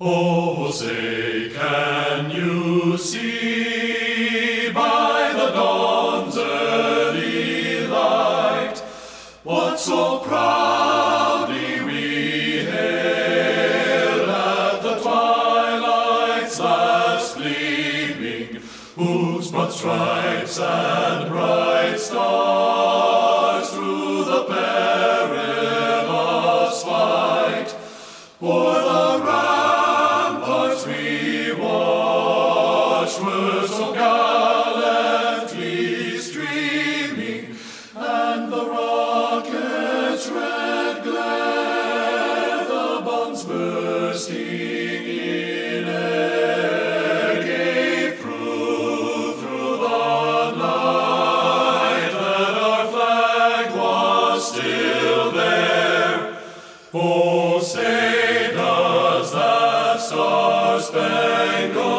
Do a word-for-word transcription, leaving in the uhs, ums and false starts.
Oh, say, can you see by the dawn's early light what so proudly we hailed at the twilight's last gleaming, whose broad stripes and bright stars through the perilous fight o'er the ramparts we watched were so gallantly streaming, and the rocket's red glare, the bombs bursting in air, gave proof through the night that our flag was still there. Oh, say, does that star-spangled